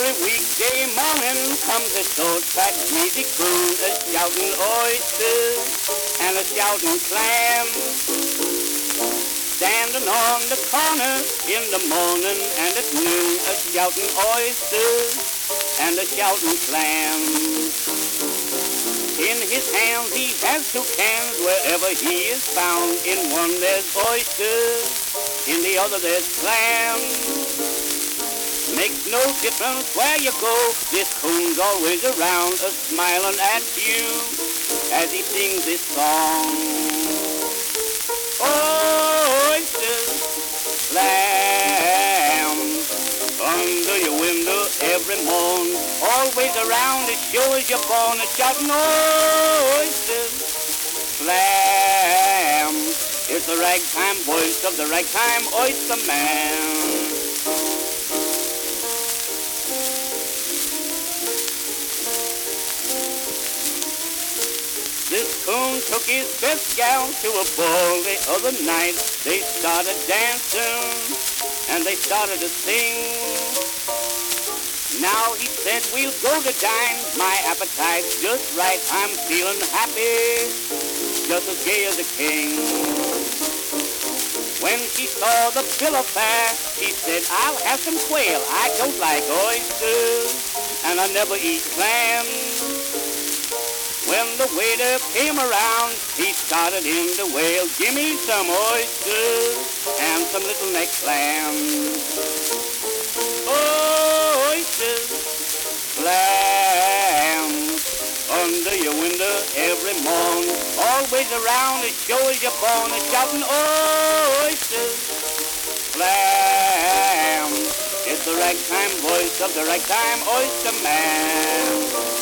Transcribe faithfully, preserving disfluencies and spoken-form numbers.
Every weekday morning comes this old fat greasy coon, a shouting oysters and a shouting clams. Standing on the corner in the morning and at noon, a shouting oysters and a shouting clams. In his hands he has two cans wherever he is found. In one there's oysters, in the other there's clams. Makes no difference where you go, this coon's always around, a smiling at you as he sings this song. Oysters, clams, under your window every morn, always around as sure as you're born, a shouting oysters, clams. It's the ragtime voice of the ragtime oyster man. This coon took his best gal to a ball the other night. They started dancing and they started to sing. Now he said, we'll go to dine, my appetite's just right. I'm feeling happy, just as gay as a king. When she saw the bill of fare, she said, I'll have some quail. I don't like oysters and I never eat clams. When the waiter came around, he started in to wail, give me some oysters and some little neck clams. Oysters, clams, under your window every morn, always around as sure as you're born, a shouting oysters, clams. It's the ragtime voice of the ragtime oyster man.